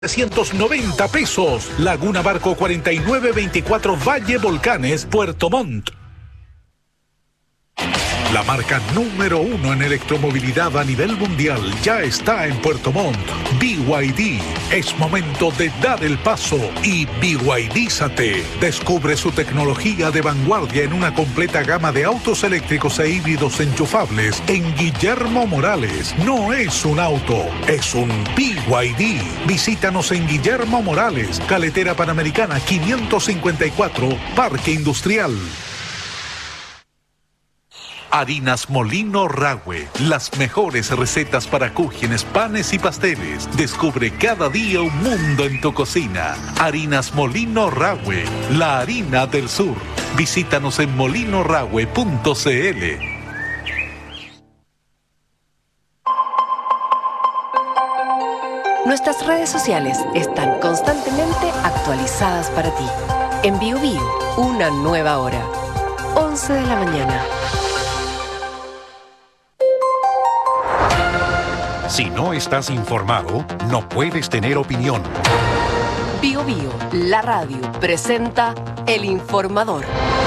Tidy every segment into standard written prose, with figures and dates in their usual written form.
$390 pesos. Laguna Barco 4924 Valle Volcanes, Puerto Montt. La marca número 1 en electromovilidad a nivel mundial ya está en Puerto Montt. BYD. Es momento de dar el paso y BYDízate. Descubre su tecnología de vanguardia en una completa gama de autos eléctricos e híbridos enchufables en Guillermo Morales. No es un auto, es un BYD. Visítanos en Guillermo Morales, Carretera Panamericana 554, Parque Industrial. Harinas Molino Rahue, las mejores recetas para cúgenes, panes y pasteles. Descubre cada día un mundo en tu cocina. Harinas Molino Rahue, la harina del sur. Visítanos en molinorahue.cl. Nuestras redes sociales están constantemente actualizadas para ti. En BioBio, una nueva hora. 11 de la mañana. Si no estás informado, no puedes tener opinión. BioBio, la radio, presenta El Informador.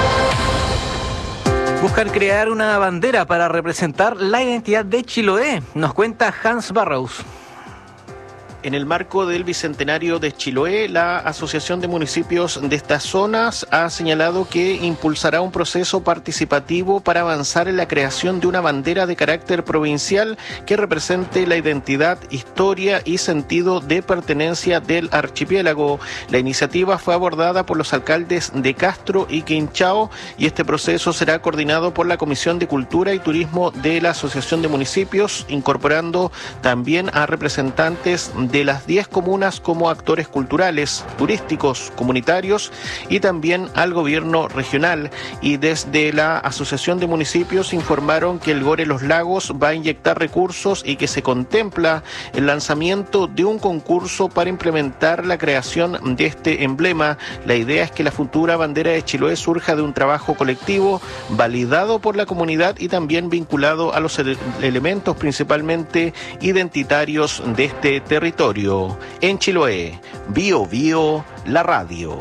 Buscan crear una bandera para representar la identidad de Chiloé, nos cuenta Hans Barrows. En el marco del Bicentenario de Chiloé, la Asociación de Municipios de estas zonas ha señalado que impulsará un proceso participativo para avanzar en la creación de una bandera de carácter provincial que represente la identidad, historia y sentido de pertenencia del archipiélago. La iniciativa fue abordada por los alcaldes de Castro y Quinchao y este proceso será coordinado por la Comisión de Cultura y Turismo de la Asociación de Municipios, incorporando también a representantes de las 10 comunas como actores culturales, turísticos, comunitarios y también al gobierno regional. Y desde la Asociación de Municipios informaron que el GORE Los Lagos va a inyectar recursos y que se contempla el lanzamiento de un concurso para implementar la creación de este emblema. La idea es que la futura bandera de Chiloé surja de un trabajo colectivo validado por la comunidad y también vinculado a los elementos principalmente identitarios de este territorio. En Chiloé, BioBio, la radio.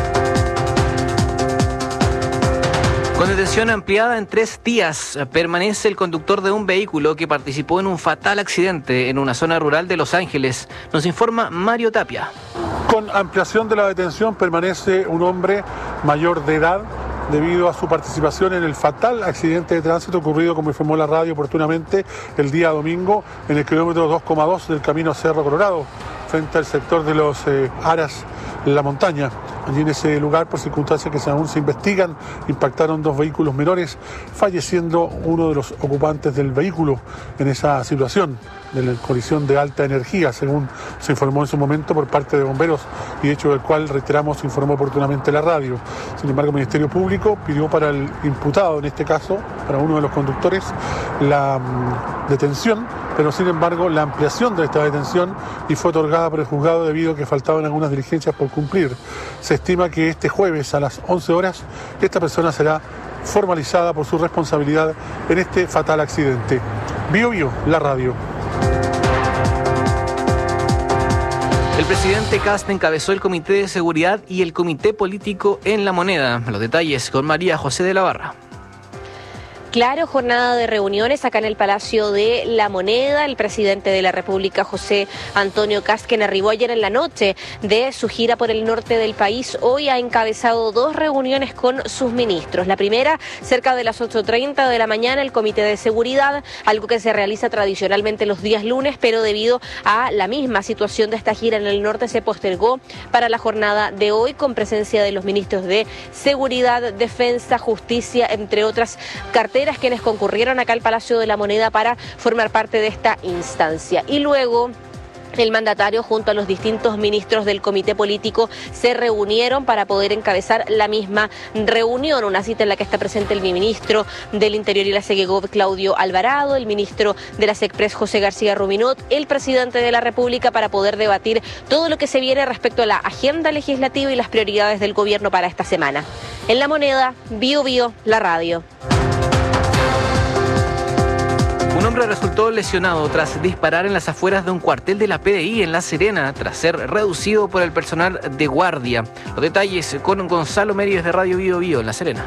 Con detención ampliada en 3 días, permanece el conductor de un vehículo que participó en un fatal accidente en una zona rural de Los Ángeles. Nos informa Mario Tapia. Con ampliación de la detención permanece un hombre mayor de edad debido a su participación en el fatal accidente de tránsito ocurrido, como informó la radio oportunamente, el día domingo en el kilómetro 2,2 del camino Cerro Colorado, frente al sector de los Aras, la montaña. Allí en ese lugar, por circunstancias que aún se investigan, impactaron 2 vehículos menores, falleciendo uno de los ocupantes del vehículo en esa situación de la colisión de alta energía, según se informó en su momento por parte de bomberos, y hecho del cual, reiteramos, se informó oportunamente la radio. Sin embargo, el Ministerio Público pidió para el imputado, en este caso, para uno de los conductores, la detención, pero sin embargo la ampliación de esta detención y fue otorgada por el juzgado debido a que faltaban algunas diligencias por cumplir. Se estima que este jueves a las 11 horas esta persona será formalizada por su responsabilidad en este fatal accidente. BioBio, la radio. El presidente Kast encabezó el Comité de Seguridad y el Comité Político en La Moneda. Los detalles con María José de la Barra. Claro, jornada de reuniones acá en el Palacio de La Moneda. El presidente de la República, José Antonio Kast, quien arribó ayer en la noche de su gira por el norte del país, hoy ha encabezado 2 reuniones con sus ministros. La primera, cerca de las 8:30 de la mañana, el Comité de Seguridad, algo que se realiza tradicionalmente los días lunes, pero debido a la misma situación de esta gira en el norte se postergó para la jornada de hoy, con presencia de los ministros de Seguridad, Defensa, Justicia, entre otras carteras, quienes concurrieron acá al Palacio de la Moneda para formar parte de esta instancia. Y luego el mandatario junto a los distintos ministros del comité político se reunieron para poder encabezar la misma reunión, una cita en la que está presente el ministro del Interior y la SEGEGOV, Claudio Alvarado, el ministro de la SECPRES, José García Ruminot, el presidente de la República, para poder debatir todo lo que se viene respecto a la agenda legislativa y las prioridades del gobierno para esta semana. En La Moneda, BioBio, la radio. Un hombre hombre resultó lesionado tras disparar en las afueras de un cuartel de la PDI en La Serena, tras ser reducido por el personal de guardia. Los detalles con Gonzalo Mérides de Radio Bio Bio en La Serena.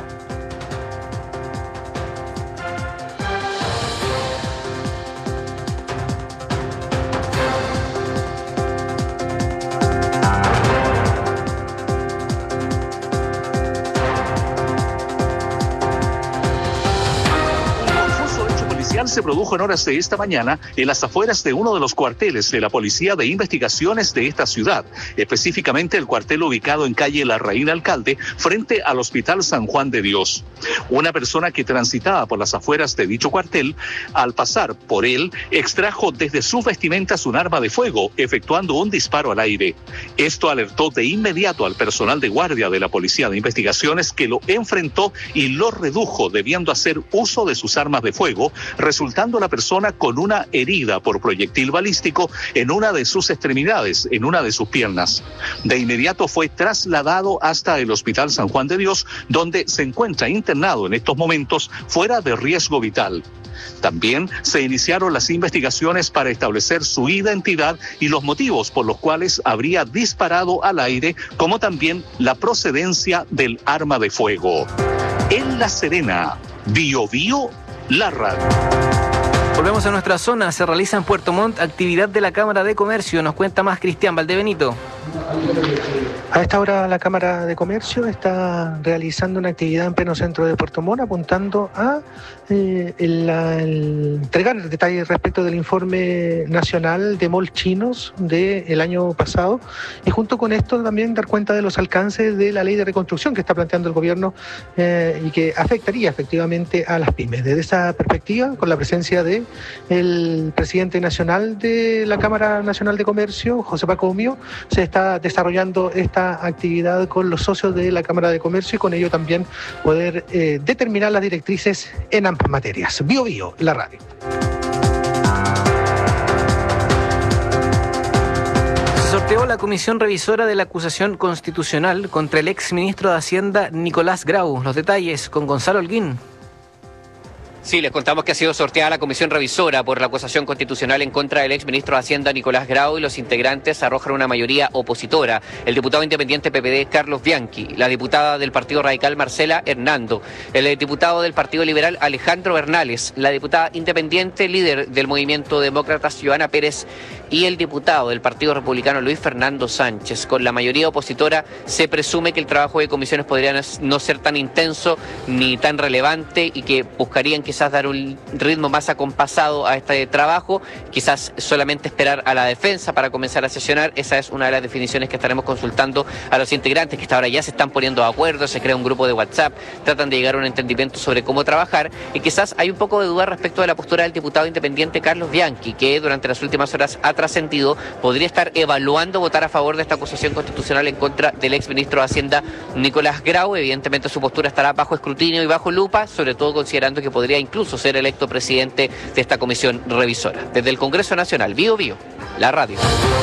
Se produjo en horas de esta mañana en las afueras de uno de los cuarteles de la Policía de Investigaciones de esta ciudad, específicamente el cuartel ubicado en calle Larraín Alcalde, frente al Hospital San Juan de Dios. Una persona que transitaba por las afueras de dicho cuartel, al pasar por él, extrajo desde sus vestimentas un arma de fuego, efectuando un disparo al aire. Esto alertó de inmediato al personal de guardia de la Policía de Investigaciones, que lo enfrentó y lo redujo, debiendo hacer uso de sus armas de fuego, resultando la persona con una herida por proyectil balístico en una de sus extremidades, en una de sus piernas. De inmediato fue trasladado hasta el Hospital San Juan de Dios, donde se encuentra internado en estos momentos fuera de riesgo vital. También se iniciaron las investigaciones para establecer su identidad y los motivos por los cuales habría disparado al aire, como también la procedencia del arma de fuego. En La Serena, Bio Bio, la radio. Volvemos a nuestra zona. Se realiza en Puerto Montt actividad de la Cámara de Comercio. Nos cuenta más Cristian Valdebenito. A esta hora la Cámara de Comercio está realizando una actividad en pleno centro de Puerto Montt, apuntando a entregar detalles respecto del informe nacional de malls chinos del año pasado, y junto con esto también dar cuenta de los alcances de la ley de reconstrucción que está planteando el gobierno y que afectaría efectivamente a las pymes. Desde esa perspectiva, con la presencia de el presidente nacional de la Cámara Nacional de Comercio, José Paco Humio, se está desarrollando esta actividad con los socios de la Cámara de Comercio y con ello también poder determinar las directrices en ambas materias. Bio Bio, la radio. Se sorteó la comisión revisora de la acusación constitucional contra el exministro de Hacienda Nicolás Grau. Los detalles con Gonzalo Holguín. Sí, les contamos que ha sido sorteada la comisión revisora por la acusación constitucional en contra del exministro de Hacienda Nicolás Grau, y los integrantes arrojan una mayoría opositora: el diputado independiente PPD Carlos Bianchi, la diputada del Partido Radical Marcela Hernando, el diputado del Partido Liberal Alejandro Bernales, la diputada independiente líder del Movimiento Demócratas Joana Pérez y el diputado del Partido Republicano Luis Fernando Sánchez. Con la mayoría opositora se presume que el trabajo de comisiones podría no ser tan intenso ni tan relevante y que buscarían quizás dar un ritmo más acompasado a este trabajo, quizás solamente esperar a la defensa para comenzar a sesionar. Esa es una de las definiciones que estaremos consultando a los integrantes, que hasta ahora ya se están poniendo de acuerdo, se crea un grupo de WhatsApp, tratan de llegar a un entendimiento sobre cómo trabajar, y quizás hay un poco de duda respecto de la postura del diputado independiente Carlos Bianchi, que durante las últimas horas ha trascendido podría estar evaluando votar a favor de esta acusación constitucional en contra del exministro de Hacienda Nicolás Grau. Evidentemente su postura estará bajo escrutinio y bajo lupa, sobre todo considerando que podría incluso ser electo presidente de esta comisión revisora. Desde el Congreso Nacional, Bio Bio, la radio.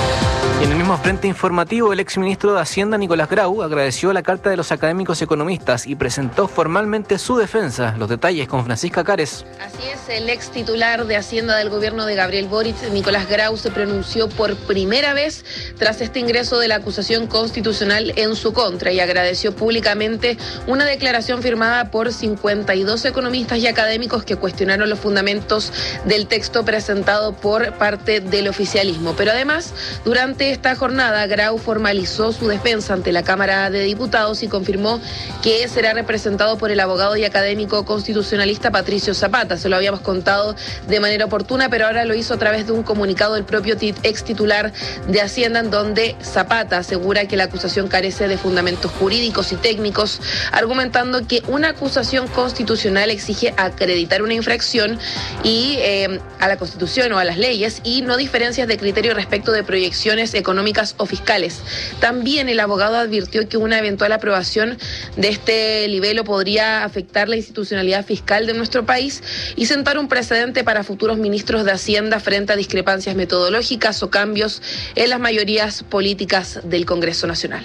Y en el mismo frente informativo, el exministro de Hacienda Nicolás Grau agradeció la carta de los académicos economistas y presentó formalmente su defensa. Los detalles con Francisca Cares. Así es, el ex titular de Hacienda del gobierno de Gabriel Boric, Nicolás Grau, se pronunció por primera vez tras este ingreso de la acusación constitucional en su contra y agradeció públicamente una declaración firmada por 52 economistas y académicos que cuestionaron los fundamentos del texto presentado por parte del oficialismo. Pero además, durante esta jornada, Grau formalizó su defensa ante la Cámara de Diputados y confirmó que será representado por el abogado y académico constitucionalista Patricio Zapata. Se lo habíamos contado de manera oportuna, pero ahora lo hizo a través de un comunicado del propio ex titular de Hacienda, en donde Zapata asegura que la acusación carece de fundamentos jurídicos y técnicos, argumentando que una acusación constitucional exige acreditar una infracción y a la Constitución o a las leyes, y no diferencias de criterio respecto de proyecciones económicas o fiscales. También el abogado advirtió que una eventual aprobación de este libelo podría afectar la institucionalidad fiscal de nuestro país y sentar un precedente para futuros ministros de Hacienda frente a discrepancias metodológicas o cambios en las mayorías políticas del Congreso Nacional.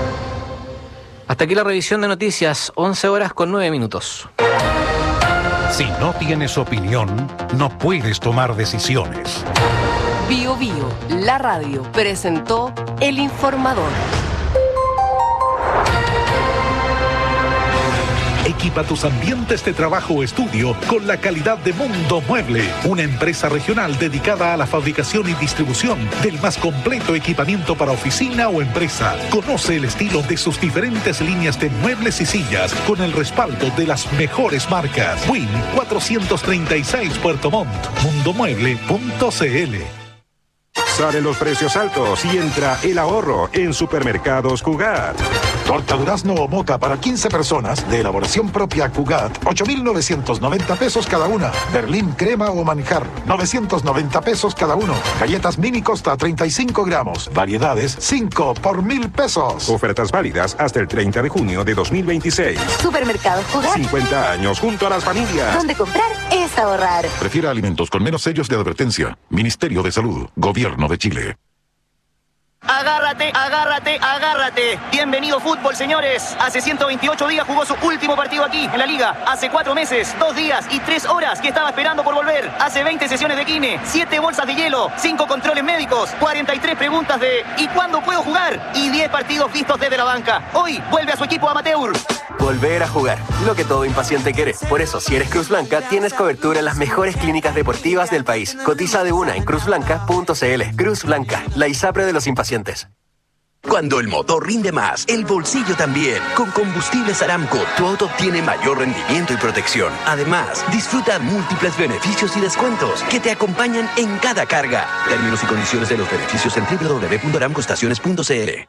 Hasta aquí la revisión de noticias, 11 horas con 9 minutos. Si no tienes opinión, no puedes tomar decisiones. Bio Bio, la radio, presentó El Informador. Equipa tus ambientes de trabajo o estudio con la calidad de Mundo Mueble, una empresa regional dedicada a la fabricación y distribución del más completo equipamiento para oficina o empresa. Conoce el estilo de sus diferentes líneas de muebles y sillas con el respaldo de las mejores marcas. Win 436 Puerto Montt, mundomueble.cl. Salen los precios altos y entra el ahorro en Supermercados Cugat. Torta durazno o moca para 15 personas de elaboración propia Cugat, 8.990 pesos cada una. Berlín crema o manjar, 990 pesos cada uno. Galletas mini Costa, 35 gramos. Variedades, 5 por 1.000 pesos. Ofertas válidas hasta el 30 de junio de 2026. Supermercados Cugat. 50 años junto a las familias. Donde comprar es ahorrar. Prefiera alimentos con menos sellos de advertencia. Ministerio de Salud, Gobierno de Chile. Agárrate, agárrate, agárrate. Bienvenido fútbol, señores. Hace 128 días jugó su último partido aquí, en la Liga. Hace 4 meses, 2 días y 3 horas que estaba esperando por volver. Hace 20 sesiones de kine, 7 bolsas de hielo, 5 controles médicos, 43 preguntas de ¿y cuándo puedo jugar? Y 10 partidos vistos desde la banca. Hoy vuelve a su equipo amateur. Volver a jugar, lo que todo impaciente quiere. Por eso, si eres Cruz Blanca, tienes cobertura en las mejores clínicas deportivas del país. Cotiza de una en cruzblanca.cl. Cruz Blanca, la ISAPRE de los impacientes. Cuando el motor rinde más, el bolsillo también. Con Combustibles Aramco, tu auto obtiene mayor rendimiento y protección. Además, disfruta múltiples beneficios y descuentos que te acompañan en cada carga. Términos y condiciones de los beneficios en www.aramcoestaciones.cl.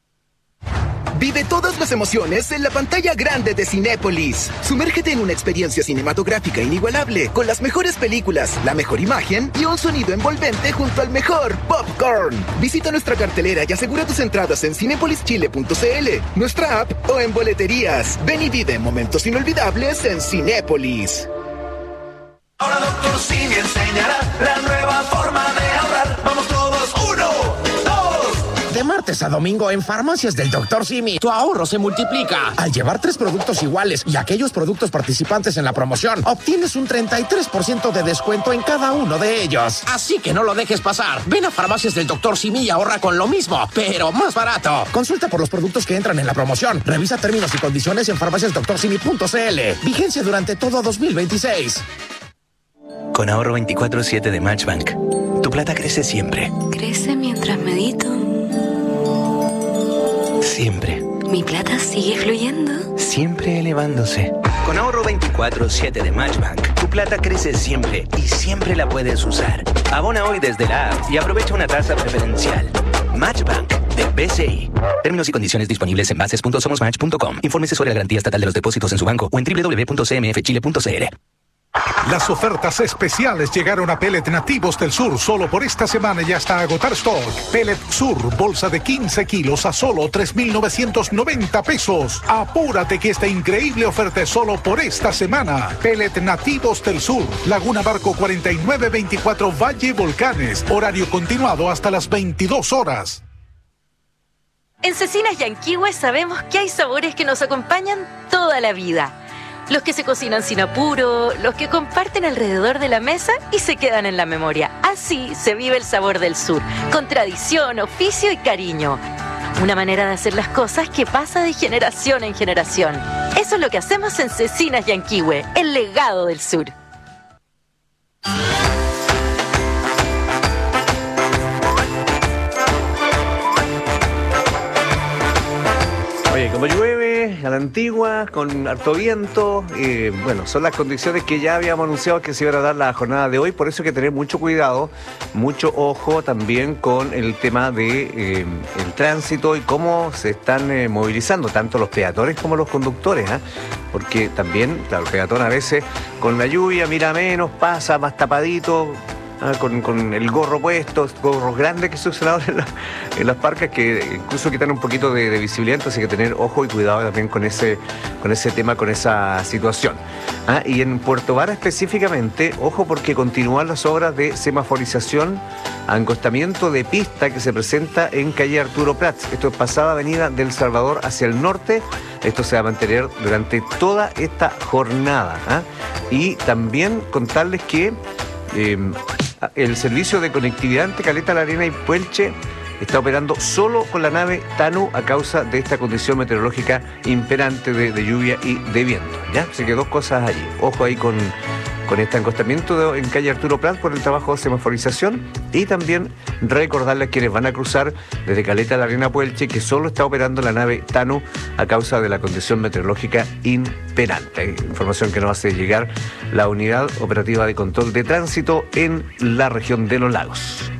Vive todas las emociones en la pantalla grande de Cinépolis. Sumérgete en una experiencia cinematográfica inigualable, con las mejores películas, la mejor imagen y un sonido envolvente junto al mejor popcorn. Visita nuestra cartelera y asegura tus entradas en cinepolischile.cl, nuestra app o en boleterías. Ven y vive momentos inolvidables en Cinépolis. Ahora Dr. Simi enseñará la nueva forma de ahorrar. Vamos todos, 1, 2. De martes a domingo en Farmacias del Dr. Simi, tu ahorro se multiplica. Al llevar 3 productos iguales y aquellos productos participantes en la promoción, obtienes un 33% de descuento en cada uno de ellos. Así que no lo dejes pasar. Ven a Farmacias del Dr. Simi y ahorra con lo mismo, pero más barato. Consulta por los productos que entran en la promoción. Revisa términos y condiciones en farmaciasdoctorsimi.cl. Vigencia durante todo 2026. Con ahorro 24/7 de Matchbank, tu plata crece siempre. Crece mientras medito. Siempre. Mi plata sigue fluyendo. Siempre elevándose. Con ahorro 24/7 de Matchbank, tu plata crece siempre y siempre la puedes usar. Abona hoy desde la app y aprovecha una tasa preferencial. Matchbank de BCI. Términos y condiciones disponibles en bases.somosmatch.com. Infórmese sobre la garantía estatal de los depósitos en su banco o en www.cmfchile.cl. Las ofertas especiales llegaron a Pellet Nativos del Sur. Solo por esta semana ya está a agotar stock. Pellet Sur, bolsa de 15 kilos a solo 3.990 pesos. Apúrate que esta increíble oferta es solo por esta semana. Pellet Nativos del Sur, Laguna Barco 4924 Valle Volcanes. Horario continuado hasta las 22 horas. En Cecinas Yanquihue sabemos que hay sabores que nos acompañan toda la vida. Los que se cocinan sin apuro, los que comparten alrededor de la mesa y se quedan en la memoria. Así se vive el sabor del sur, con tradición, oficio y cariño. Una manera de hacer las cosas que pasa de generación en generación. Eso es lo que hacemos en Cecinas Yanquihue, el legado del sur. Oye, como llueve a la antigua, con harto viento, bueno, son las condiciones que ya habíamos anunciado que se iban a dar la jornada de hoy, por eso hay que tener mucho cuidado, mucho ojo también con el tema de el tránsito y cómo se están movilizando tanto los peatones como los conductores, porque también, claro, el peatón a veces con la lluvia mira menos, pasa más tapadito, con el gorro puesto, gorros grandes que se usan ahora en las parcas, que incluso quitan un poquito de visibilidad, entonces hay que tener ojo y cuidado también con ese tema, con esa situación. Y en Puerto Vara específicamente, ojo porque continúan las obras de semaforización, angostamiento de pista que se presenta en calle Arturo Prats. Esto es pasada avenida del Salvador hacia el norte. Esto se va a mantener durante toda esta jornada. Y también contarles que el servicio de conectividad entre Caleta La Arena y Puelche está operando solo con la nave Tanu a causa de esta condición meteorológica imperante de lluvia y de viento, ¿ya? Así que dos cosas allí. Ojo ahí con este encostamiento en calle Arturo Prat por el trabajo de semaforización, y también recordarles a quienes van a cruzar desde Caleta La Arena a Puelche que solo está operando la nave Tanu a causa de la condición meteorológica imperante. Información que nos hace llegar la Unidad Operativa de Control de Tránsito en la región de Los Lagos.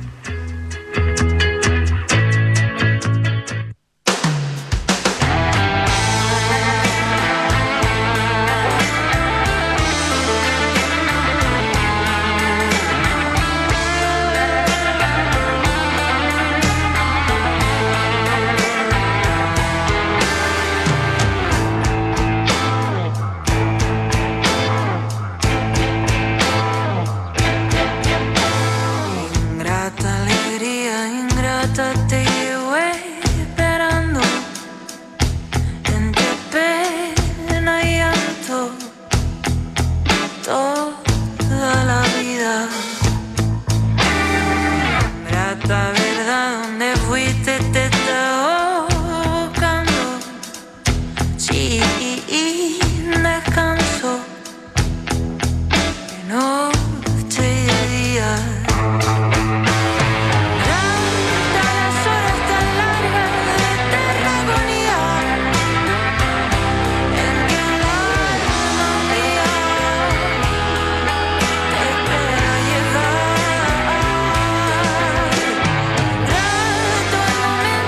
Todo el momento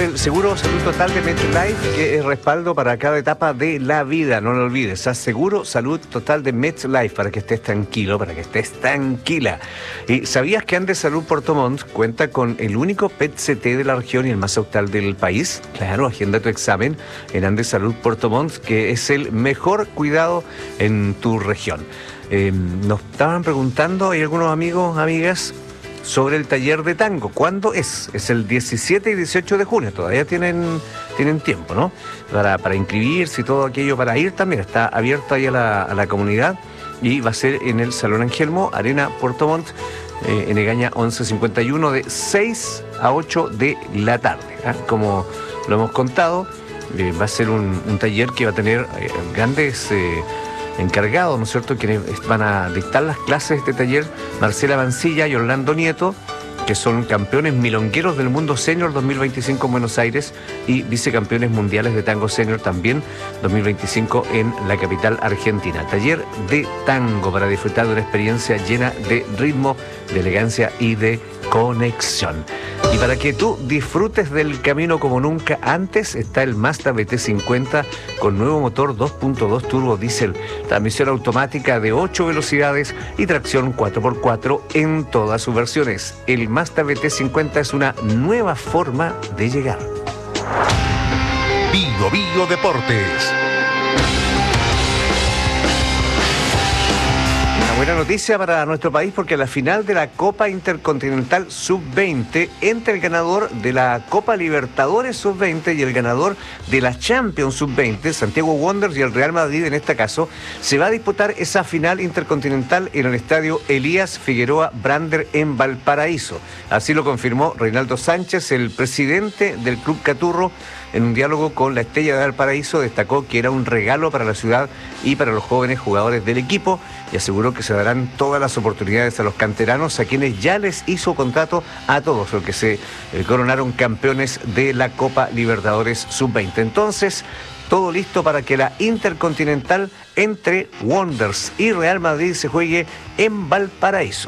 del Seguro Salud Total de MetLife, que es respaldo para cada etapa de la vida. No lo olvides, haz Seguro Salud Total de MetLife para que estés tranquilo, para que estés tranquila. ¿Y sabías que Andes Salud Puerto Montt cuenta con el único PET-CT de la región y el más actual del país? Claro, agenda tu examen en Andes Salud Puerto Montt, que es el mejor cuidado en tu región. Nos estaban preguntando, hay algunos amigos, amigas, sobre el taller de tango. ¿Cuándo es? Es el 17 y 18 de junio. Todavía tienen tiempo, ¿no? Para inscribirse y todo aquello, para ir también. Está abierto ahí a la comunidad y va a ser en el Salón Angelmo, Arena Puerto Montt, en Egaña 1151, de 6 a 8 de la tarde. Como lo hemos contado, va a ser un taller que va a tener grandes encargados, ¿no es cierto?, quienes van a dictar las clases de este taller: Marcela Mancilla y Orlando Nieto, que son campeones milongueros del mundo senior 2025 en Buenos Aires y vicecampeones mundiales de tango senior también 2025 en la capital argentina. Taller de tango para disfrutar de una experiencia llena de ritmo, de elegancia y de conexión. Y para que tú disfrutes del camino como nunca antes, está el Mazda BT50 con nuevo motor 2.2 turbo diésel, transmisión automática de 8 velocidades y tracción 4x4 en todas sus versiones. El Mazda BT50 es una nueva forma de llegar. Bio Deportes. Buena noticia para nuestro país, porque la final de la Copa Intercontinental Sub-20 entre el ganador de la Copa Libertadores Sub-20 y el ganador de la Champions Sub-20, Santiago Wanderers y el Real Madrid en este caso, se va a disputar esa final intercontinental en el estadio Elías Figueroa Brander en Valparaíso. Así lo confirmó Reinaldo Sánchez, el presidente del Club Caturro. En un diálogo con la Estrella de Valparaíso, destacó que era un regalo para la ciudad y para los jóvenes jugadores del equipo, y aseguró que se darán todas las oportunidades a los canteranos, a quienes ya les hizo contrato a todos los que se coronaron campeones de la Copa Libertadores Sub-20. Entonces, todo listo para que la Intercontinental entre Wanderers y Real Madrid se juegue en Valparaíso.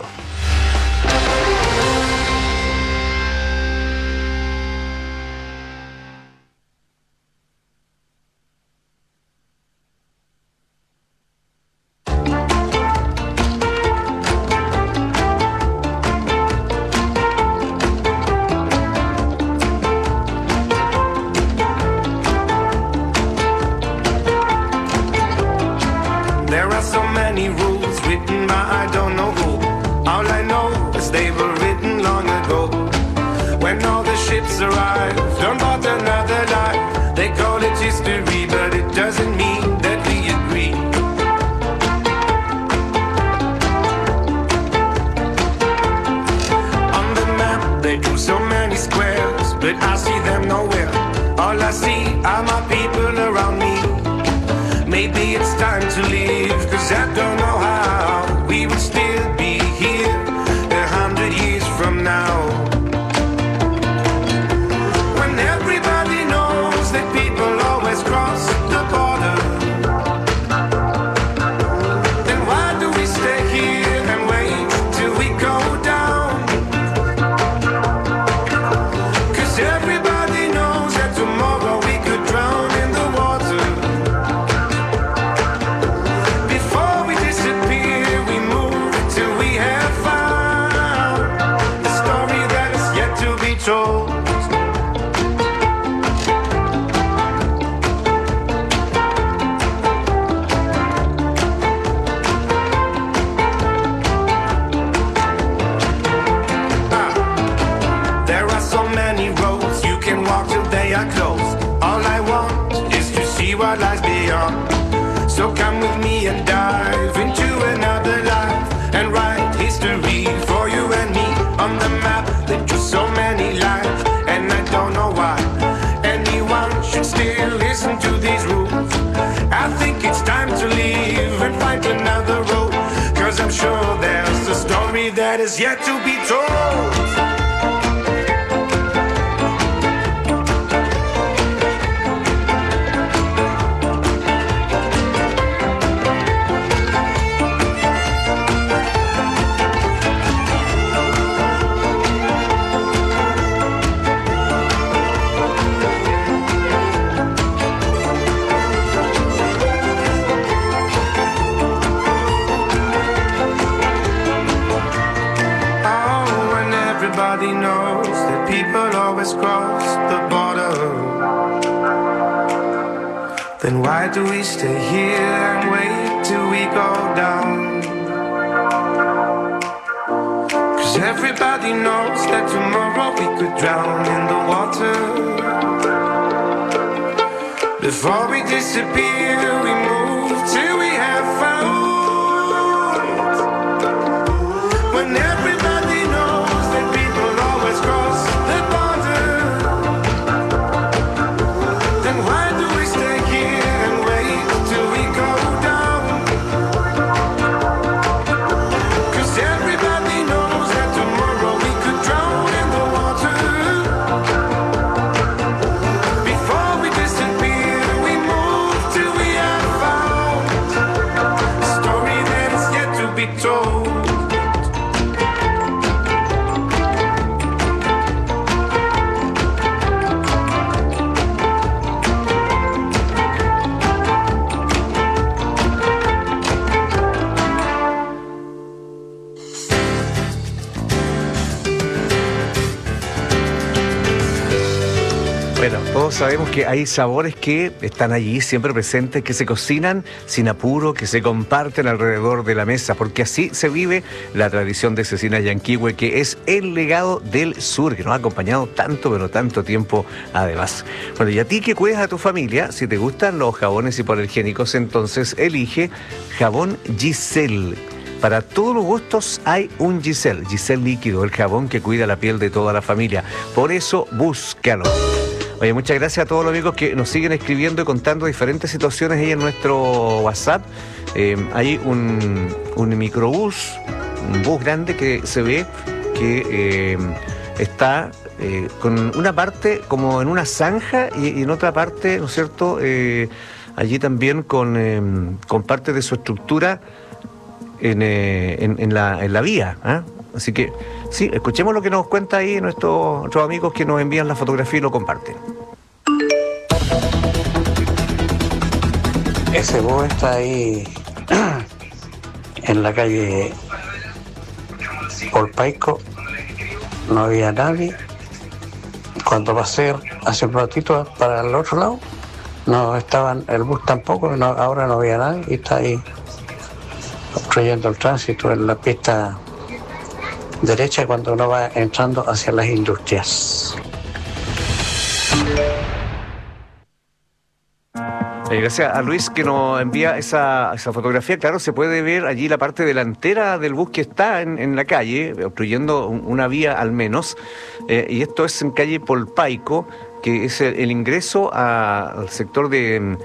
That is yet to be told. everybody knows that people always cross the border, then why do we stay here and wait till we go down? 'Cause everybody knows that tomorrow we could drown in the water. Before we disappear, we move till we have found. When everybody knows that people always cross the border, then why do we stay here and wait till we go down? 'Cause everybody knows that tomorrow we could drown in the water. Before we disappear, we move till we have found a story that is yet to be told. Bueno, todos sabemos que hay sabores que están allí siempre presentes, que se cocinan sin apuro, que se comparten alrededor de la mesa, porque así se vive la tradición de Cecinas Yanquihue, que es el legado del sur, que nos ha acompañado tanto, pero tanto tiempo además. Bueno, y a ti que cuidas a tu familia, si te gustan los jabones hipoalergénicos, entonces elige jabón Giselle. Para todos los gustos hay un Giselle líquido, el jabón que cuida la piel de toda la familia. Por eso, búscalo. Oye, muchas gracias a todos los amigos que nos siguen escribiendo y contando diferentes situaciones ahí en nuestro WhatsApp. Hay un microbús, un bus grande que se ve que está con una parte como en una zanja y en otra parte, ¿no es cierto?, allí también con parte de su estructura en la vía, ¿eh? Así que, sí, escuchemos lo que nos cuenta ahí nuestros amigos que nos envían la fotografía y lo comparten. Ese bus está ahí en la calle Polpaico, no había nadie. Cuando pasé hace un ratito para el otro lado, no estaban, el bus tampoco, no, ahora no había nadie y está ahí obstruyendo el tránsito en la pista derecha cuando uno va entrando hacia las industrias. Gracias a Luis que nos envía esa fotografía. Claro, se puede ver allí la parte delantera del bus que está en la calle, obstruyendo una vía al menos. Y esto es en calle Polpaico, que es el ingreso al sector de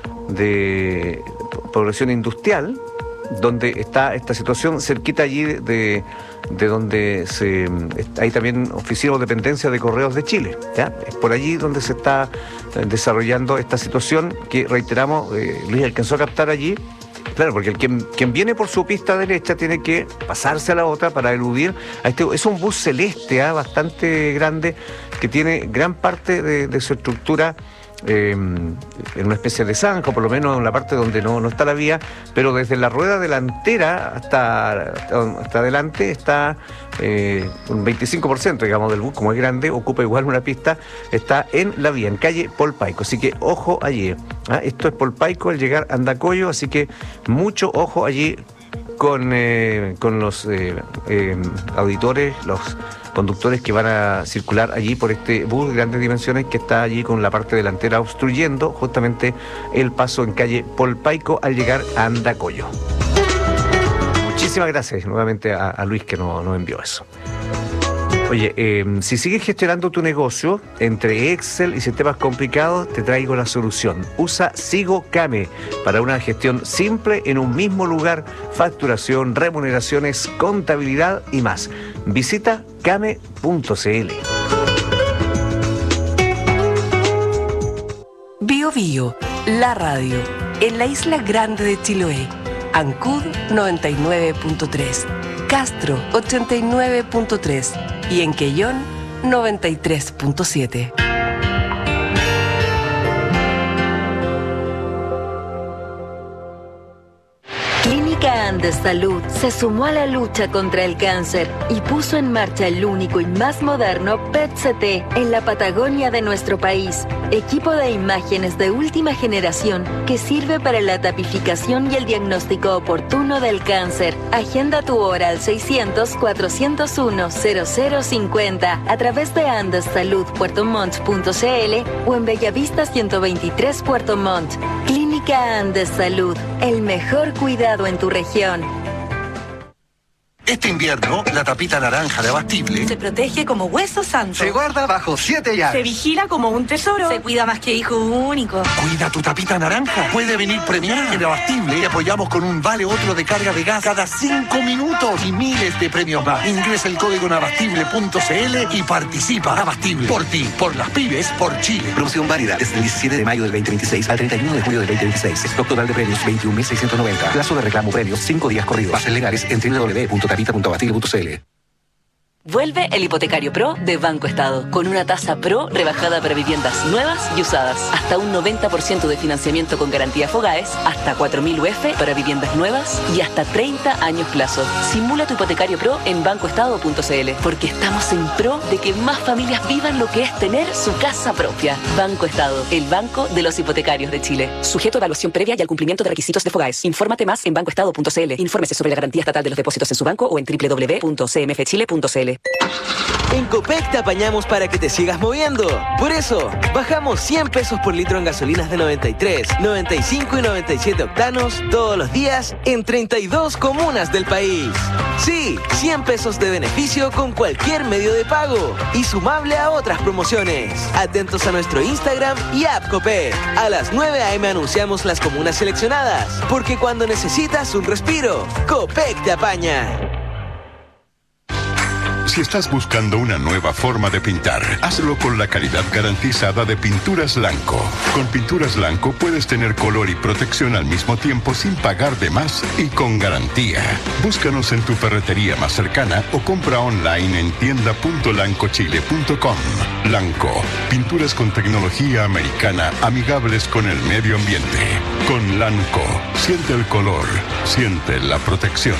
población industrial, donde está esta situación, cerquita allí de donde hay también oficina o dependencia de Correos de Chile, ¿ya? Es por allí donde se está desarrollando esta situación que, reiteramos, Luis alcanzó a captar allí. Claro, porque quien viene por su pista derecha tiene que pasarse a la otra para eludir a este. Es un bus celeste, bastante grande, que tiene gran parte de su estructura en una especie de zanja, por lo menos en la parte donde no está la vía, pero desde la rueda delantera hasta adelante está un 25%, digamos, del bus, como es grande, ocupa igual una pista, está en la vía, en calle Polpaico, así que ojo allí. Esto es Polpaico al llegar a Andacollo, así que mucho ojo allí con los auditores, los conductores que van a circular allí por este bus de grandes dimensiones que está allí con la parte delantera obstruyendo justamente el paso en calle Polpaico al llegar a Andacollo. Muchísimas gracias nuevamente a Luis que nos envió eso. Oye, si sigues gestionando tu negocio entre Excel y sistemas complicados, te traigo la solución. Usa Sigo Kame para una gestión simple en un mismo lugar, facturación, remuneraciones, contabilidad y más. Visita kame.cl. Bio Bio, la radio, en la isla grande de Chiloé. Ancud 99.3, Castro 89.3 y en Quellón 93.7. Clínica Andes Salud se sumó a la lucha contra el cáncer y puso en marcha el único y más moderno PET-CT en la Patagonia de nuestro país. Equipo de imágenes de última generación que sirve para la tapificación y el diagnóstico oportuno del cáncer. Agenda tu hora al 600-401-0050 a través de andessaludpuertomont.cl o en Bellavista 123 Puerto Montt. Clínica Andes Salud, el mejor cuidado en tu región. Este invierno, la tapita naranja de Abastible se protege como hueso santo. se guarda bajo 7 llaves. Se vigila como un tesoro. Se cuida más que hijo único. Cuida tu tapita naranja. Puede venir premiada. En Abastible te apoyamos con un vale otro de carga de gas cada 5 minutos y miles de premios más. Ingresa el código en abastible.cl y participa. Abastible. Por ti, por las pymes, por Chile. Promoción válida desde el 17 de mayo del 2026 al 31 de julio del 2026. Stock total de premios 21.690. Plazo de reclamo premios 5 días corridos. Bases legales en www.tapita.abastible.cl. Vuelve el Hipotecario Pro de Banco Estado, con una tasa Pro rebajada para viviendas nuevas y usadas. Hasta un 90% de financiamiento con garantía Fogaes, hasta 4.000 UF para viviendas nuevas y hasta 30 años plazo. Simula tu Hipotecario Pro en bancoestado.cl, porque estamos en pro de que más familias vivan lo que es tener su casa propia. Banco Estado, el banco de los hipotecarios de Chile. Sujeto a evaluación previa y al cumplimiento de requisitos de Fogaes. Infórmate más en bancoestado.cl. Infórmese sobre la garantía estatal de los depósitos en su banco o en www.cmfchile.cl. En Copec te apañamos para que te sigas moviendo. Por eso, bajamos 100 pesos por litro en gasolinas de 93, 95 y 97 octanos todos los días en 32 comunas del país. Sí, 100 pesos de beneficio con cualquier medio de pago y sumable a otras promociones. Atentos a nuestro Instagram y app Copec. A las 9 a.m. anunciamos las comunas seleccionadas, porque cuando necesitas un respiro, Copec te apaña. Si estás buscando una nueva forma de pintar, hazlo con la calidad garantizada de Pinturas Lanco. Con Pinturas Lanco puedes tener color y protección al mismo tiempo sin pagar de más y con garantía. Búscanos en tu ferretería más cercana o compra online en tienda.lancochile.com. Lanco, pinturas con tecnología americana amigables con el medio ambiente. Con Lanco, siente el color, siente la protección.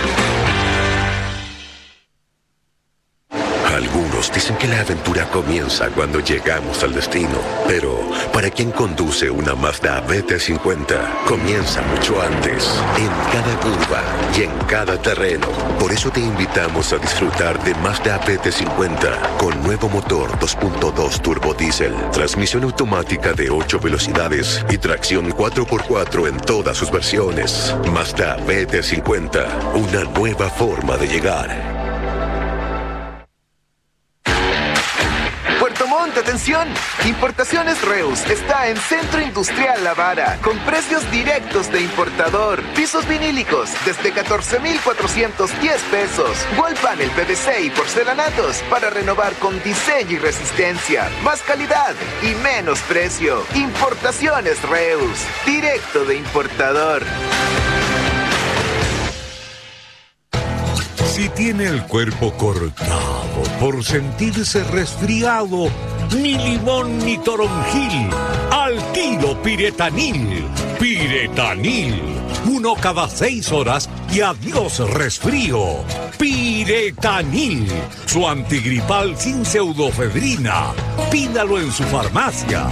Algunos dicen que la aventura comienza cuando llegamos al destino, pero para quien conduce una Mazda BT50, comienza mucho antes, en cada curva y en cada terreno. Por eso te invitamos a disfrutar de Mazda BT50 con nuevo motor 2.2 turbo diésel, transmisión automática de 8 velocidades y tracción 4x4 en todas sus versiones. Mazda BT50, una nueva forma de llegar. Puerto Montt, atención. Importaciones Reus está en Centro Industrial La Vara, con precios directos de importador. Pisos vinílicos desde 14,410 pesos. Wall panel PVC y porcelanatos para renovar con diseño y resistencia. Más calidad y menos precio. Importaciones Reus, directo de importador. Si tiene el cuerpo cortado por sentirse resfriado, ni limón ni toronjil, al tiro Piretanil. Piretanil, 1 cada 6 horas y adiós resfrío. Piretanil, su antigripal sin pseudofedrina. Pídalo en su farmacia.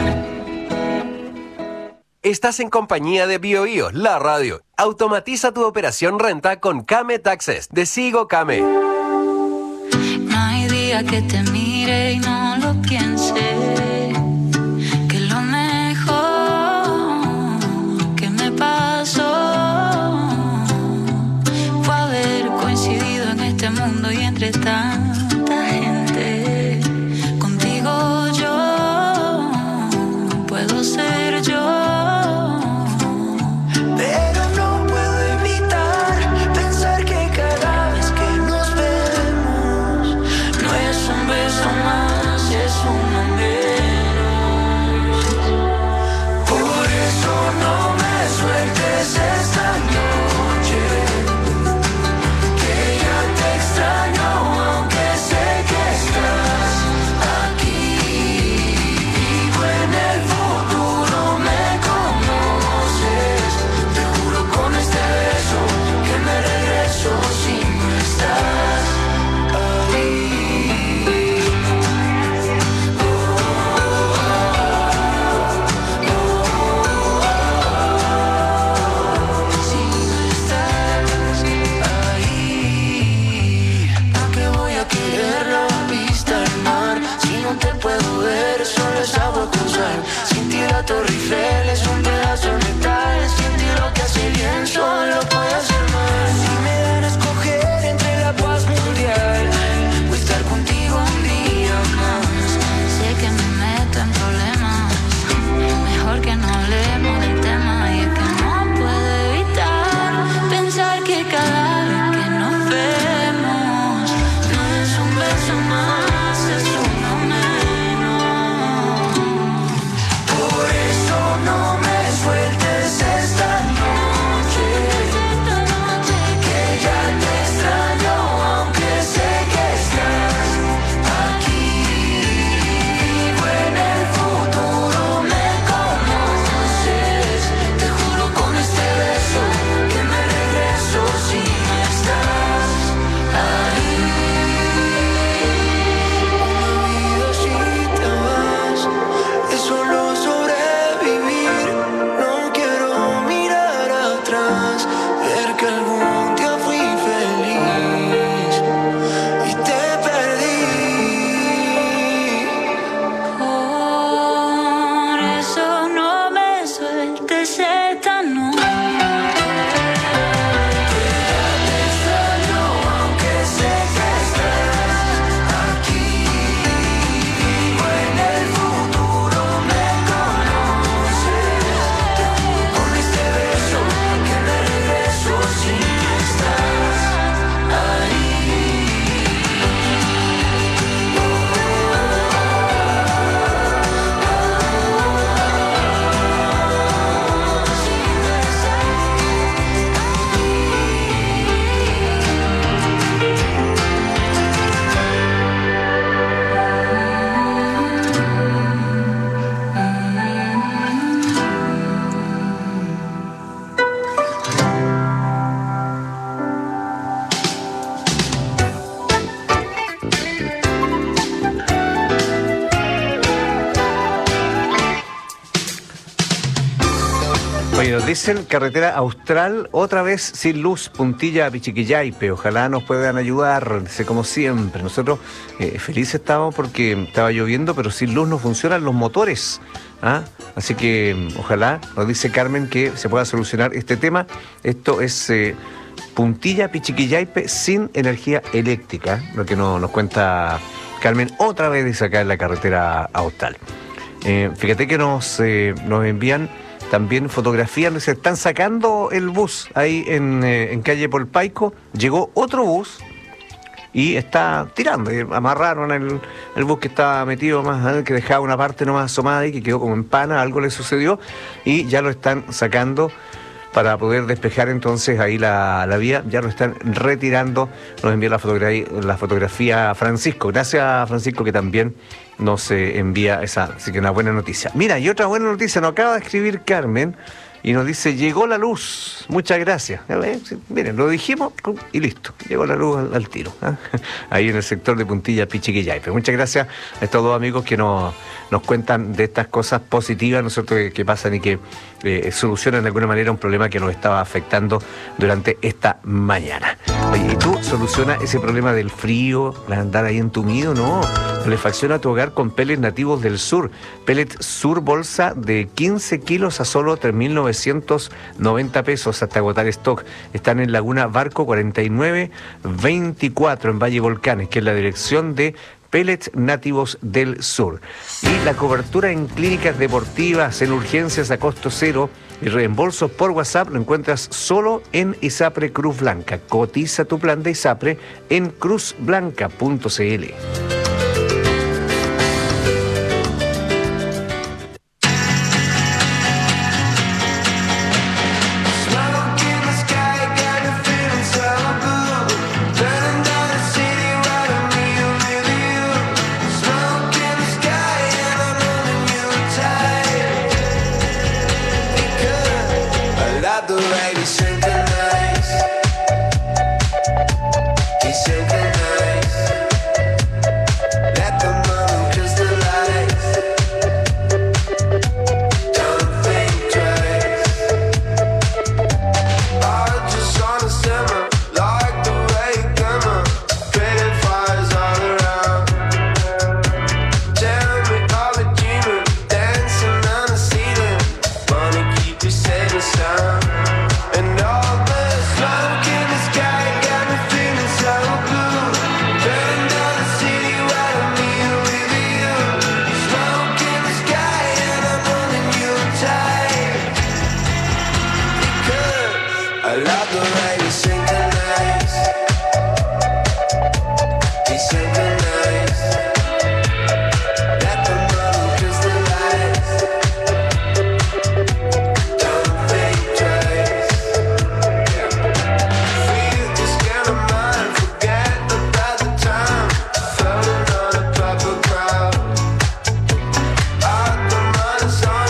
Estás en compañía de BioBio, la radio. Automatiza tu operación renta con Kame Taxes de Sigo Kame. No hay día que te mire y no lo piense, que lo mejor que me pasó fue haber coincidido en este mundo y entre tanta gente. Contigo yo puedo ser yo. Esta noche, que ya te extraño, aunque que algún día fui feliz y te perdí. Por eso no me sueltes esta noche. Oye, nos dicen carretera austral, otra vez sin luz, Puntilla a Pichiquillaipe. Ojalá nos puedan ayudar, dice, como siempre. Nosotros felices estábamos porque estaba lloviendo, pero sin luz no funcionan los motores. ¿Ah? Así que ojalá, nos dice Carmen, que se pueda solucionar este tema. Esto es Puntilla, Pichiquillaipe sin energía eléctrica, lo que nos cuenta Carmen, otra vez dice acá en la carretera austral. Fíjate que nos envían también fotografías, se están sacando el bus ahí en calle Polpaico. Llegó otro bus y está tirando. Amarraron el bus que estaba metido más, que dejaba una parte nomás asomada y que quedó como en pana, algo le sucedió y ya lo están sacando para poder despejar entonces ahí la vía. Ya lo están retirando. Nos envía la fotografía Francisco. Gracias, Francisco, que también nos envía esa, así que una buena noticia. Mira, y otra buena noticia, nos acaba de escribir Carmen y nos dice, llegó la luz, muchas gracias. Miren, lo dijimos y listo, llegó la luz al tiro, ¿eh? Ahí en el sector de Puntilla, Pichiquillaipe. Muchas gracias a estos dos amigos que nos cuentan de estas cosas positivas, nosotros que pasan y que solucionan de alguna manera un problema que nos estaba afectando durante esta mañana. Oye, ¿y tú solucionas ese problema del frío, andar ahí entumido? No, calefacciona tu hogar con pellets nativos del sur. Pellet Sur bolsa de 15 kilos a solo 3.990 pesos hasta agotar stock. Están en Laguna Barco 4924 en Valle Volcanes, que es la dirección de Pellets Nativos del Sur. Y la cobertura en clínicas deportivas, en urgencias a costo cero y reembolsos por WhatsApp lo encuentras solo en ISAPRE Cruz Blanca. Cotiza tu plan de ISAPRE en cruzblanca.cl.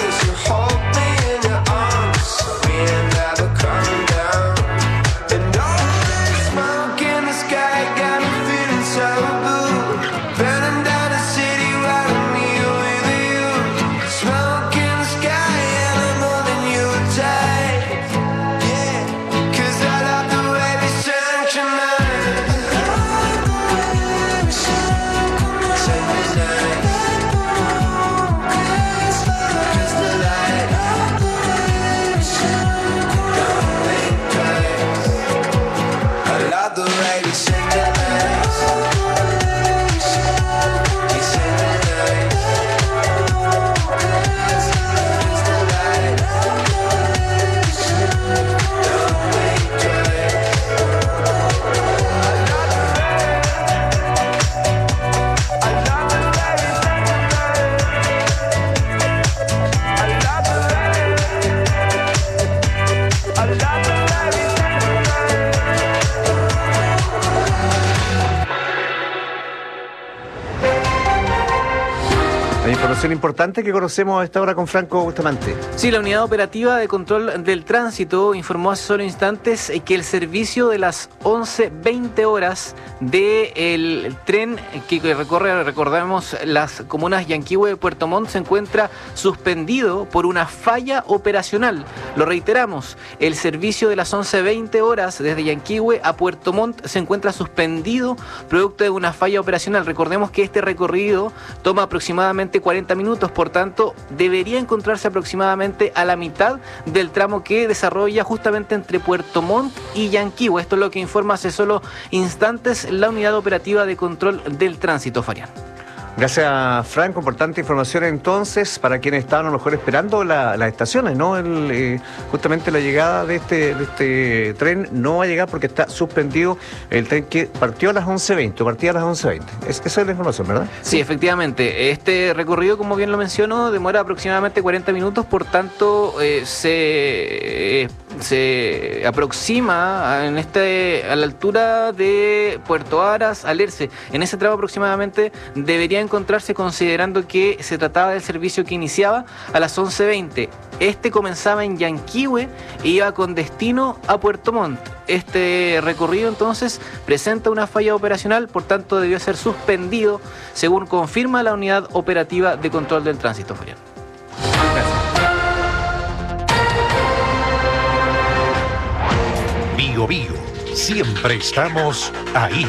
And Información importante que conocemos a esta hora con Franco Bustamante. Sí, la Unidad Operativa de Control del Tránsito informó hace solo instantes que el servicio de las 11:20 horas del tren que recorre, recordemos, las comunas Yanquihue y Puerto Montt se encuentra suspendido por una falla operacional. Lo reiteramos, el servicio de las 11:20 horas desde Yanquihue a Puerto Montt se encuentra suspendido producto de una falla operacional. Recordemos que este recorrido toma aproximadamente 40 minutos, por tanto, debería encontrarse aproximadamente a la mitad del tramo que desarrolla justamente entre Puerto Montt y Yanquihue. Esto es lo que informa hace solo instantes la Unidad Operativa de Control del Tránsito, Farián. Gracias, Franco. Importante información entonces para quienes estaban a lo mejor esperando las estaciones, ¿no? Justamente la llegada de este tren no va a llegar porque está suspendido el tren que partió a las 11:20, partía a las 11:20. Esa es la información, ¿verdad? Sí, efectivamente. Este recorrido, como bien lo menciono, demora aproximadamente 40 minutos, por tanto, se aproxima a la altura de Puerto Aras, Alerce. En ese tramo aproximadamente debería encontrarse, considerando que se trataba del servicio que iniciaba a las 11:20. Este comenzaba en Yanquihue e iba con destino a Puerto Montt. Este recorrido entonces presenta una falla operacional, por tanto debió ser suspendido, según confirma la Unidad Operativa de Control del Tránsito, Farián. Bio Bio, siempre estamos ahí.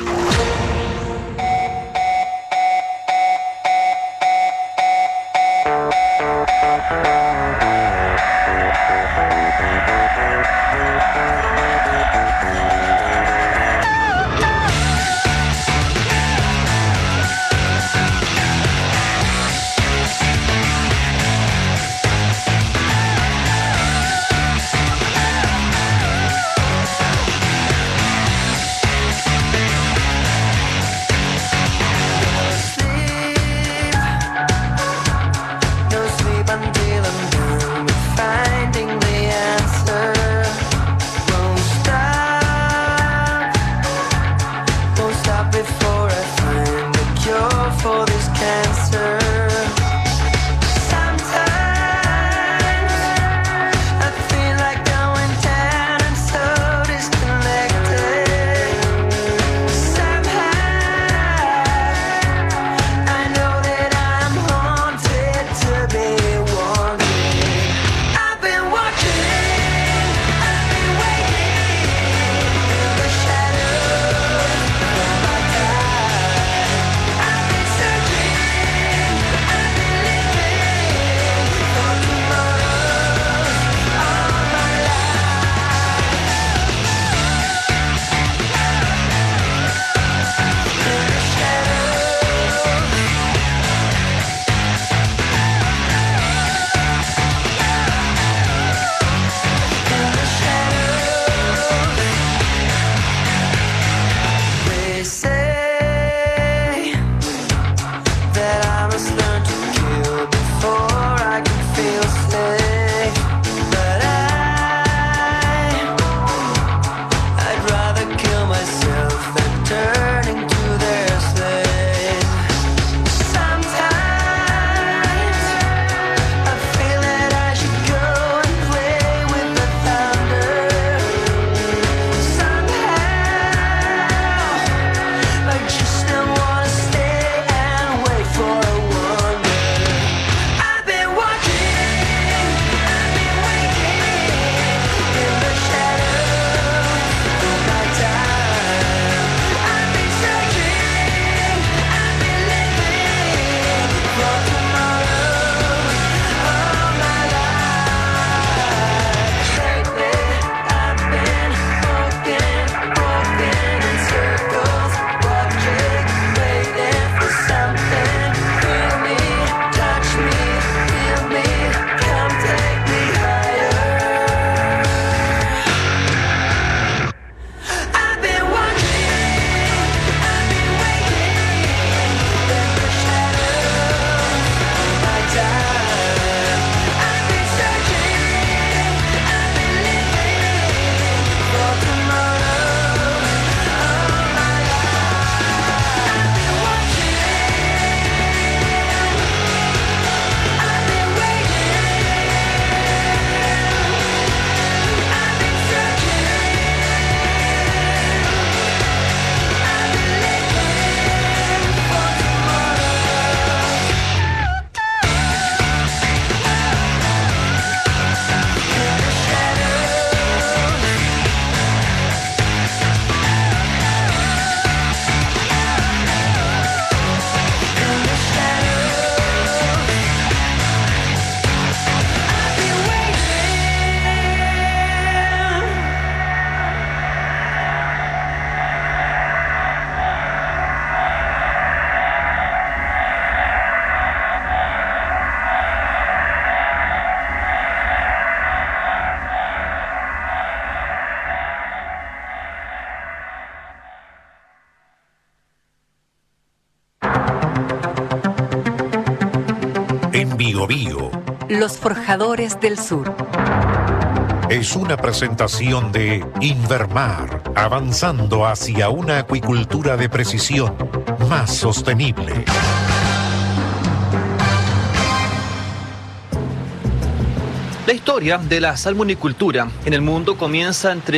en Biobío. Los Forjadores del Sur. Es una presentación de Invermar, avanzando hacia una acuicultura de precisión más sostenible. La historia de la salmonicultura en el mundo comienza entre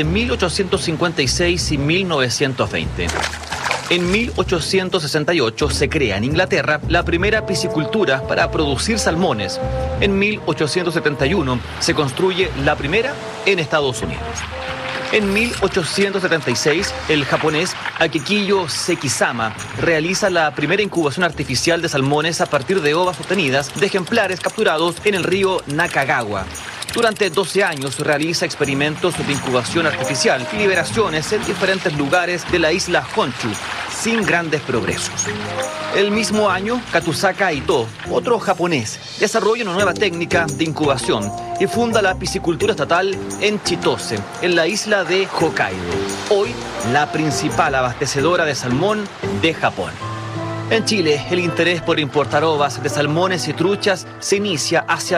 1856 y 1920. En 1868 se crea en Inglaterra la primera piscicultura para producir salmones. En 1871 se construye la primera en Estados Unidos. En 1876, el japonés Akikiyo Sekisama realiza la primera incubación artificial de salmones a partir de ovas obtenidas de ejemplares capturados en el río Nakagawa. Durante 12 años realiza experimentos de incubación artificial y liberaciones en diferentes lugares de la isla Honshu, sin grandes progresos. El mismo año, Katusaka Ito, otro japonés, desarrolla una nueva técnica de incubación y funda la piscicultura estatal en Chitose, en la isla de Hokkaido, hoy la principal abastecedora de salmón de Japón. En Chile, el interés por importar ovas de salmones y truchas se inicia hacia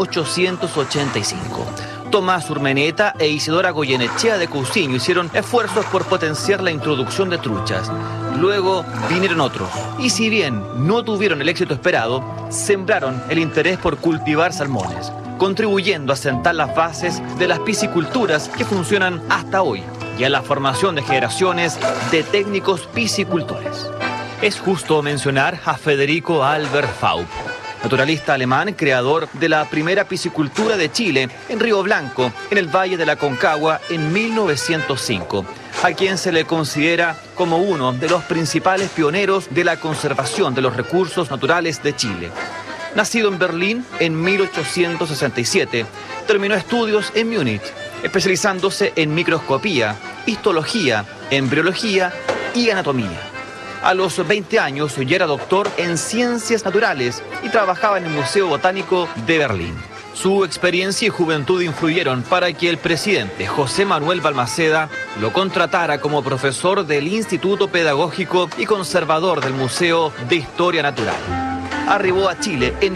1885. Tomás Urmeneta e Isidora Goyenechea de Cousiño hicieron esfuerzos por potenciar la introducción de truchas. Luego vinieron otros, y si bien no tuvieron el éxito esperado, sembraron el interés por cultivar salmones, contribuyendo a sentar las bases de las pisciculturas que funcionan hasta hoy y a la formación de generaciones de técnicos piscicultores. Es justo mencionar a Federico Albert Faup, naturalista alemán, creador de la primera piscicultura de Chile en Río Blanco, en el Valle de la Concagua, en 1905, a quien se le considera como uno de los principales pioneros de la conservación de los recursos naturales de Chile. Nacido en Berlín en 1867, terminó estudios en Múnich, especializándose en microscopía, histología, embriología y anatomía. A los 20 años ya era doctor en ciencias naturales y trabajaba en el Museo Botánico de Berlín. Su experiencia y juventud influyeron para que el presidente José Manuel Balmaceda lo contratara como profesor del Instituto Pedagógico y Conservador del Museo de Historia Natural. Arribó a Chile en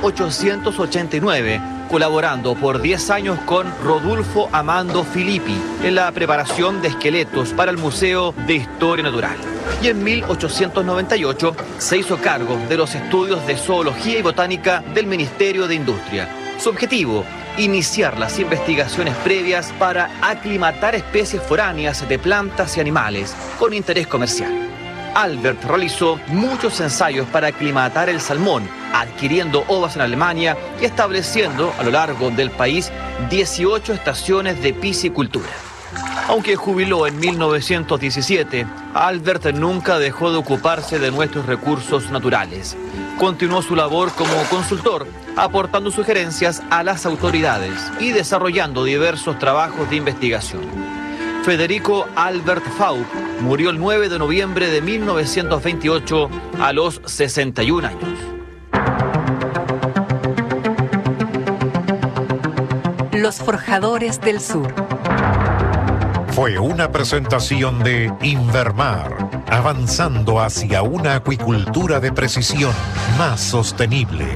1889, colaborando por 10 años con Rodolfo Amando Filippi en la preparación de esqueletos para el Museo de Historia Natural. Y en 1898 se hizo cargo de los estudios de zoología y botánica del Ministerio de Industria. Su objetivo, iniciar las investigaciones previas para aclimatar especies foráneas de plantas y animales con interés comercial. Albert realizó muchos ensayos para aclimatar el salmón, adquiriendo ovas en Alemania y estableciendo a lo largo del país 18 estaciones de piscicultura. Aunque jubiló en 1917, Albert nunca dejó de ocuparse de nuestros recursos naturales. Continuó su labor como consultor, aportando sugerencias a las autoridades y desarrollando diversos trabajos de investigación. Federico Albert Faup murió el 9 de noviembre de 1928 a los 61 años. Los Forjadores del Sur. Fue una presentación de Invermar, avanzando hacia una acuicultura de precisión más sostenible.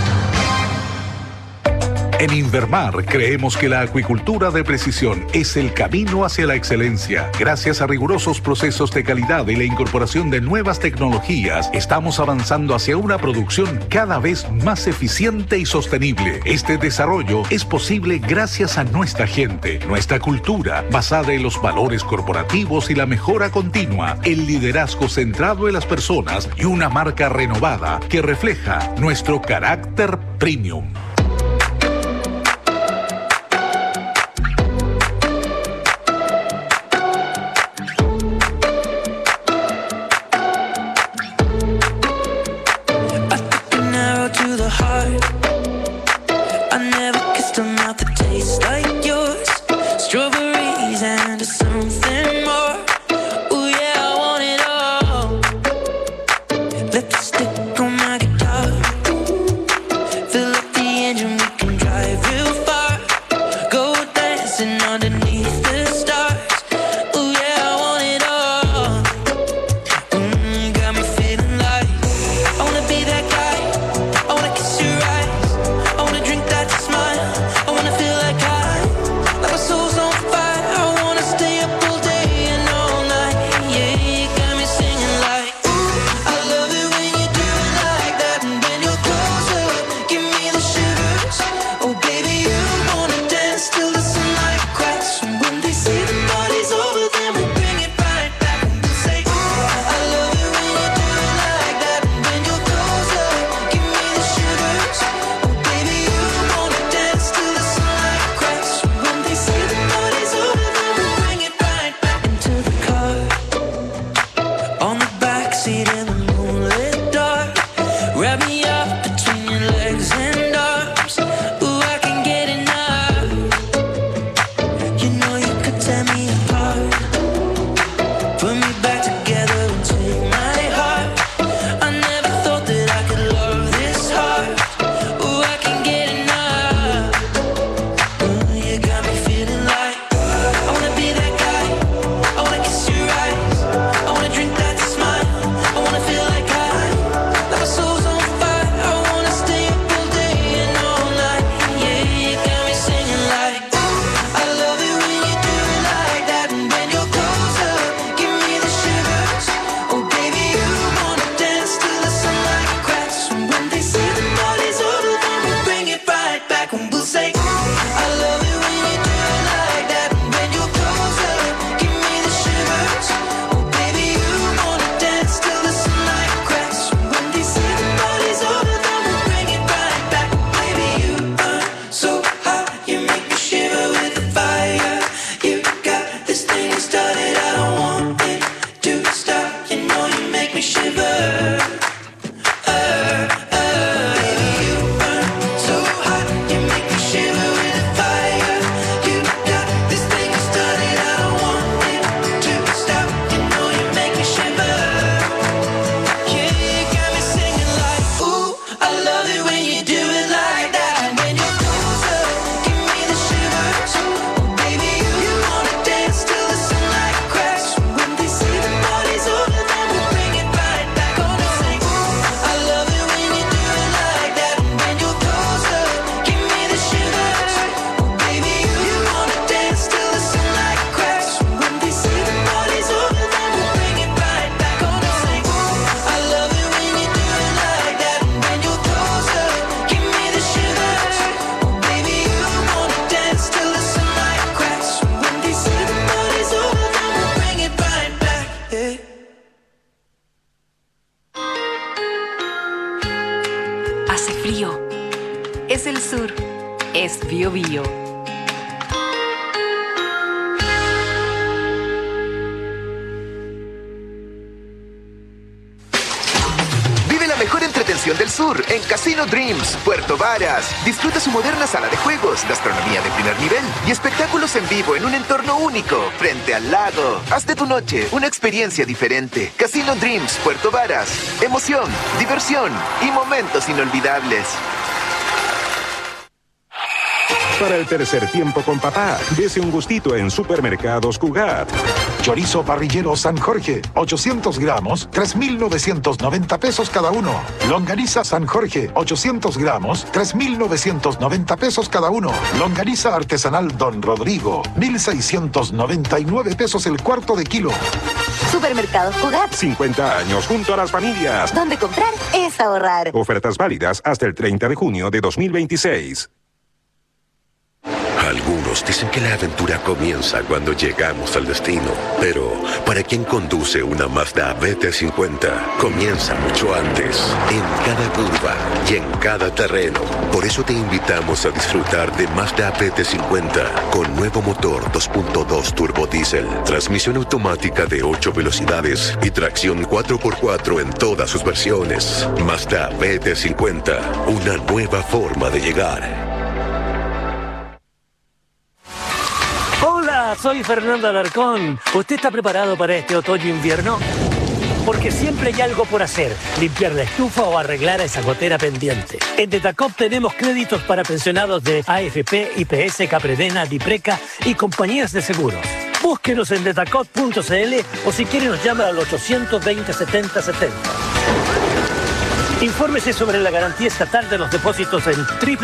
En Invermar creemos que la acuicultura de precisión es el camino hacia la excelencia. Gracias a rigurosos procesos de calidad y la incorporación de nuevas tecnologías, estamos avanzando hacia una producción cada vez más eficiente y sostenible. Este desarrollo es posible gracias a nuestra gente, nuestra cultura, basada en los valores corporativos y la mejora continua, el liderazgo centrado en las personas y una marca renovada que refleja nuestro carácter premium. Let's stick on my guitar. Fill up the Sur es Bio Bio. Vive la mejor entretención del sur en Casino Dreams, Puerto Varas. Disfruta su moderna sala de juegos, gastronomía de primer nivel y espectáculos en vivo en un entorno único, frente al lago. Haz de tu noche una experiencia diferente. Casino Dreams, Puerto Varas. Emoción, diversión y momentos inolvidables. Para el tercer tiempo con papá, dese un gustito en Supermercados Cugat. Chorizo parrillero San Jorge, 800 gramos, 3.990 pesos cada uno. Longaniza San Jorge, 800 gramos, 3.990 pesos cada uno. Longaniza artesanal Don Rodrigo, 1.699 pesos el cuarto de kilo. Supermercados Cugat. 50 años junto a las familias. Donde comprar es ahorrar. Ofertas válidas hasta el 30 de junio de 2026. Algunos dicen que la aventura comienza cuando llegamos al destino, pero para quien conduce una Mazda BT50, comienza mucho antes, en cada curva y en cada terreno. Por eso te invitamos a disfrutar de Mazda BT50 con nuevo motor 2.2 turbo diésel, transmisión automática de 8 velocidades y tracción 4x4 en todas sus versiones. Mazda BT50, una nueva forma de llegar. Hola, soy Fernando Alarcón. ¿Usted está preparado para este otoño-invierno? Porque siempre hay algo por hacer, limpiar la estufa o arreglar a esa gotera pendiente. En Detacop tenemos créditos para pensionados de AFP, IPS, Capredena, Dipreca y compañías de seguros. Búsquenos en detacop.cl o si quiere nos llama al 820 70 70. Infórmese sobre la garantía estatal de los depósitos en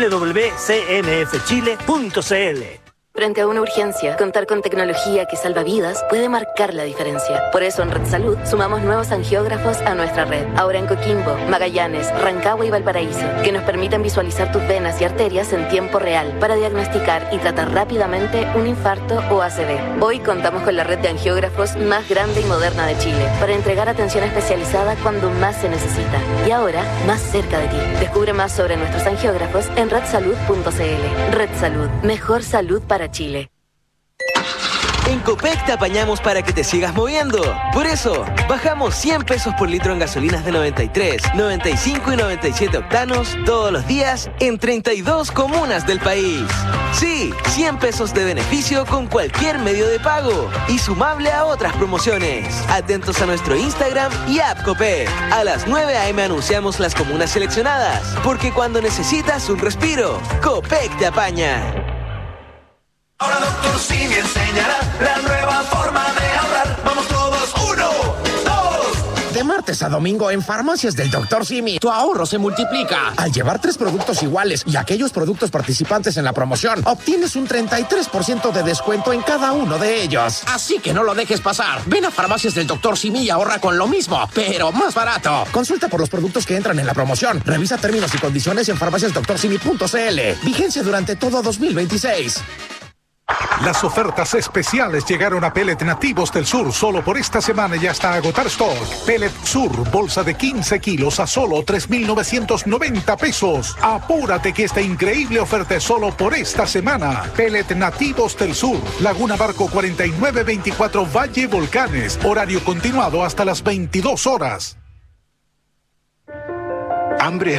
www.cnfchile.cl. Frente a una urgencia, contar con tecnología que salva vidas puede marcar la diferencia. Por eso en Red Salud sumamos nuevos angiógrafos a nuestra red. Ahora en Coquimbo, Magallanes, Rancagua y Valparaíso, que nos permiten visualizar tus venas y arterias en tiempo real para diagnosticar y tratar rápidamente un infarto o ACV. Hoy contamos con la red de angiógrafos más grande y moderna de Chile para entregar atención especializada cuando más se necesita. Y ahora, más cerca de ti. Descubre más sobre nuestros angiógrafos en redsalud.cl. Red Salud. Mejor salud para Chile. En Copec te apañamos para que te sigas moviendo. Por eso, bajamos 100 pesos por litro en gasolinas de 93, 95 y 97 octanos todos los días en 32 comunas del país. Sí, 100 pesos de beneficio con cualquier medio de pago y sumable a otras promociones. Atentos a nuestro Instagram y app Copec. A las 9 a.m. anunciamos las comunas seleccionadas, porque cuando necesitas un respiro, Copec te apaña. Ahora Dr. Simi enseñará la nueva forma de ahorrar. Vamos todos, 1, 2. De martes a domingo en Farmacias del Dr. Simi, tu ahorro se multiplica. Al llevar 3 productos iguales y aquellos productos participantes en la promoción, obtienes un 33% de descuento en cada uno de ellos. Así que no lo dejes pasar. Ven a Farmacias del Dr. Simi y ahorra con lo mismo, pero más barato. Consulta por los productos que entran en la promoción. Revisa términos y condiciones en farmaciasdoctorsimi.cl. Vigencia durante todo 2026. Las ofertas especiales llegaron a Pellet Nativos del Sur. Solo por esta semana y hasta agotar stock. Pellet Sur, bolsa de 15 kilos a solo 3.990 pesos. Apúrate que esta increíble oferta es solo por esta semana. Pellet Nativos del Sur, Laguna Barco 4924 Valle Volcanes. Horario continuado hasta las 22 horas. Hambre